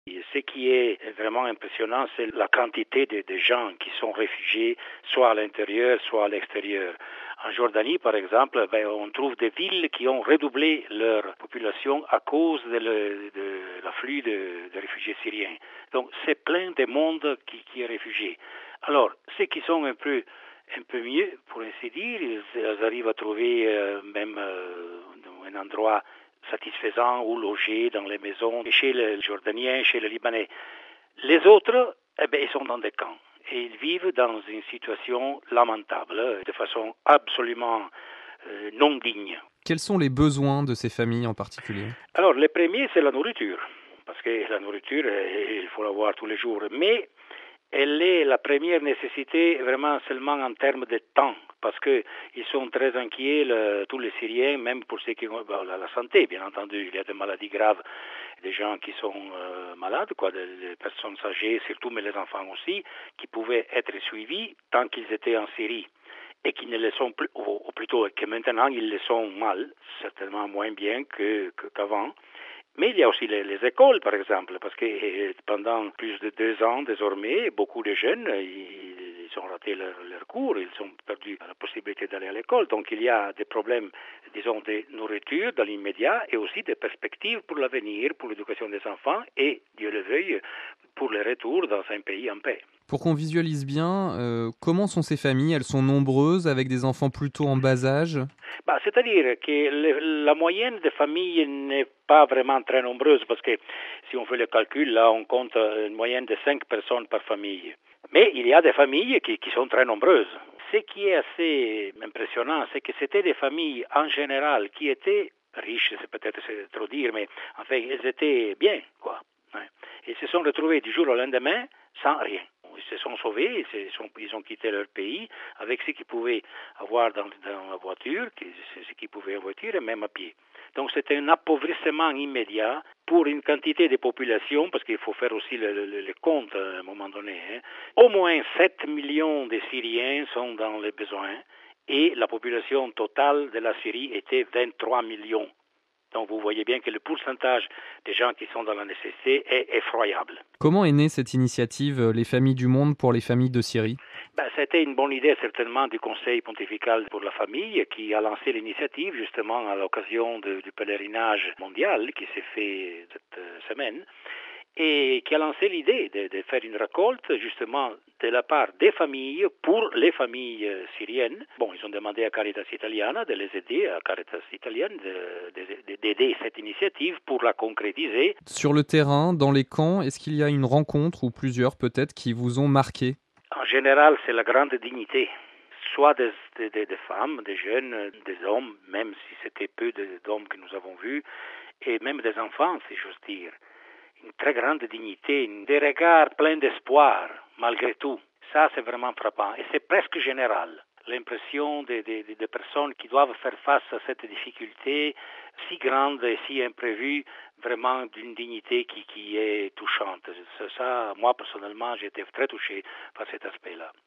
Ce qui est vraiment impressionnant, c'est la quantité de gens qui sont réfugiés, soit à l'intérieur, soit à l'extérieur. En Jordanie, par exemple, on trouve des villes qui ont redoublé leur population à cause de l'afflux de réfugiés syriens. Donc, c'est plein de monde qui est réfugié. Alors, ceux qui sont un peu mieux, pour ainsi dire, ils arrivent à trouver même un endroit satisfaisant ou loger dans les maisons chez les Jordaniens, chez les Libanais. Les autres, ils sont dans des camps et ils vivent dans une situation lamentable, de façon absolument non digne. Quels sont les besoins de ces familles en particulier? Alors, le premier, c'est la nourriture, parce que la nourriture, il faut l'avoir tous les jours, mais elle est la première nécessité vraiment seulement en termes de temps, parce que ils sont très inquiets, tous les Syriens, même pour ceux qui ont la santé, bien entendu. Il y a des maladies graves, des gens qui sont malades, des personnes âgées surtout, mais les enfants aussi, qui pouvaient être suivis tant qu'ils étaient en Syrie et qui ne le sont plus, ou plutôt que maintenant ils le sont mal, certainement moins bien qu'avant. Mais il y a aussi les écoles, par exemple, parce que pendant plus de 2 ans, désormais, beaucoup de jeunes, ils ont raté leur cours, ils ont perdu la possibilité d'aller à l'école. Donc il y a des problèmes, disons, de nourriture dans l'immédiat et aussi des perspectives pour l'avenir, pour l'éducation des enfants et, Dieu le veuille, pour le retour dans un pays en paix. Pour qu'on visualise bien, comment sont ces familles? Elles sont nombreuses, avec des enfants plutôt en bas âge? C'est-à-dire que la moyenne des familles n'est pas vraiment très nombreuse parce que si on fait le calcul, là, on compte une moyenne de 5 personnes par famille. Mais il y a des familles qui sont très nombreuses. Ce qui est assez impressionnant, c'est que c'était des familles en général qui étaient riches, c'est peut-être trop dire, mais enfin, elles étaient bien, quoi. Ouais. Ils se sont retrouvés du jour au lendemain sans rien. Ils se sont sauvés, ils ont quitté leur pays avec ce qu'ils pouvaient avoir dans la voiture, ce qu'ils pouvaient en voiture et même à pied. Donc c'est un appauvrissement immédiat pour une quantité de population, parce qu'il faut faire aussi le compte à un moment donné. Au moins 7 millions de Syriens sont dans les besoins et la population totale de la Syrie était 23 millions. Donc vous voyez bien que le pourcentage des gens qui sont dans la nécessité est effroyable. Comment est née cette initiative, Les Familles du Monde pour les familles de Syrie? C'était une bonne idée certainement du Conseil pontifical pour la famille qui a lancé l'initiative justement à l'occasion du pèlerinage mondial qui s'est fait cette semaine et qui a lancé l'idée de faire une récolte justement de la part des familles pour les familles syriennes. Bon, ils ont demandé à Caritas Italiana de les aider, à Caritas Italienne d'aider cette initiative pour la concrétiser. Sur le terrain, dans les camps, est-ce qu'il y a une rencontre ou plusieurs peut-être qui vous ont marqué? En général, c'est la grande dignité, soit des femmes, des jeunes, des hommes, même si c'était peu d'hommes que nous avons vus, et même des enfants, si j'ose dire. Une très grande dignité, des regards pleins d'espoir, malgré tout. Ça, c'est vraiment frappant. Et c'est presque général. L'impression des personnes qui doivent faire face à cette difficulté si grande et si imprévue, vraiment d'une dignité qui est touchante. Ça, moi, personnellement, j'ai été très touché par cet aspect-là.